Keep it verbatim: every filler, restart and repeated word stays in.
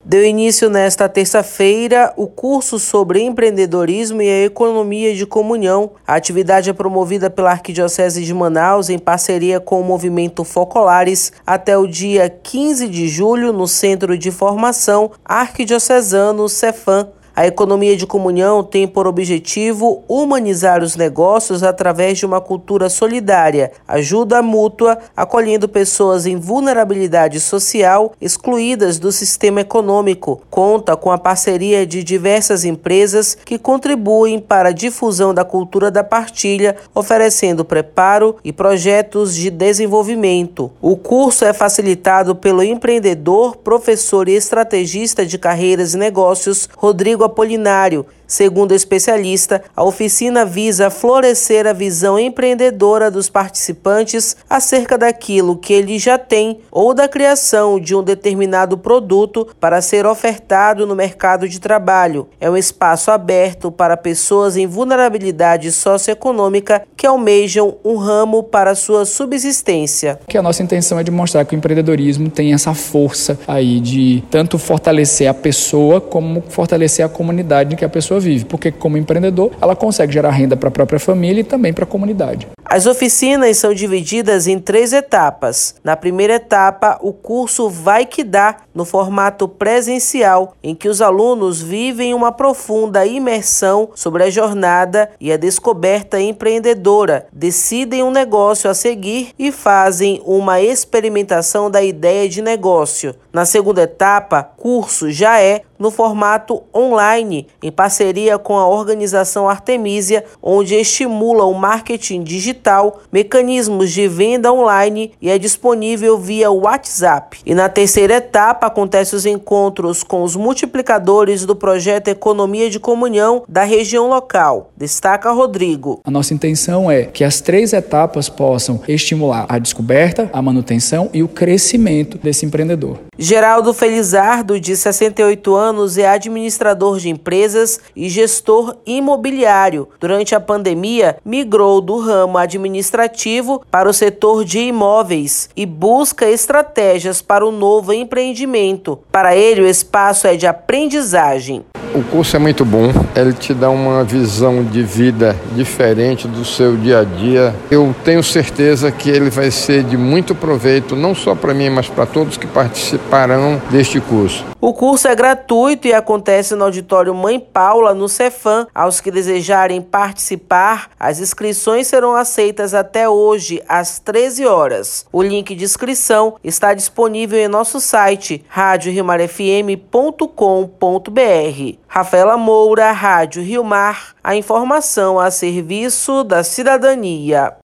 Deu início nesta terça-feira o curso sobre empreendedorismo e a economia de comunhão. A atividade é promovida pela Arquidiocese de Manaus em parceria com o movimento Focolares até o dia quinze de julho no Centro de Formação Arquidiocesano Cefam. A economia de comunhão tem por objetivo humanizar os negócios através de uma cultura solidária, ajuda mútua, acolhendo pessoas em vulnerabilidade social excluídas do sistema econômico. Conta com a parceria de diversas empresas que contribuem para a difusão da cultura da partilha, oferecendo preparo e projetos de desenvolvimento. O curso é facilitado pelo empreendedor, professor e estrategista de carreiras e negócios, Rodrigo Apolinário. Segundo o especialista, a oficina visa florescer a visão empreendedora dos participantes acerca daquilo que ele já tem ou da criação de um determinado produto para ser ofertado no mercado de trabalho. É um espaço aberto para pessoas em vulnerabilidade socioeconômica que almejam um ramo para sua subsistência. Que a nossa intenção é de mostrar que o empreendedorismo tem essa força aí de tanto fortalecer a pessoa como fortalecer a comunidade em que a pessoa vive, porque como empreendedor ela consegue gerar renda para a própria família e também para a comunidade. As oficinas são divididas em três etapas. Na primeira etapa, o curso Vai Que Dá, no formato presencial, em que os alunos vivem uma profunda imersão sobre a jornada e a descoberta empreendedora, decidem um negócio a seguir e fazem uma experimentação da ideia de negócio. Na segunda etapa, curso já é no formato online, em parceria com a organização Artemisia, onde estimula o marketing digital, mecanismos de venda online e é disponível via WhatsApp. E na terceira etapa, acontecem os encontros com os multiplicadores do projeto Economia de Comunhão da região local. Destaca Rodrigo. A nossa intenção é que as três etapas possam estimular a descoberta, a manutenção e o crescimento desse empreendedor. Geraldo Felizardo, de sessenta e oito anos, é administrador de empresas e gestor imobiliário. Durante a pandemia, migrou do ramo administrativo para o setor de imóveis e busca estratégias para o novo empreendimento. Para ele, o espaço é de aprendizagem. O curso é muito bom, ele te dá uma visão de vida diferente do seu dia a dia. Eu tenho certeza que ele vai ser de muito proveito, não só para mim, mas para todos que participarão deste curso. O curso é gratuito e acontece no auditório Mãe Paula, no Cefam. Aos que desejarem participar, as inscrições serão aceitas até hoje, às treze horas. O link de inscrição está disponível em nosso site, rádio rio mar f m ponto com ponto b r. Rafaela Moura, Rádio Rio Mar, a informação a serviço da cidadania.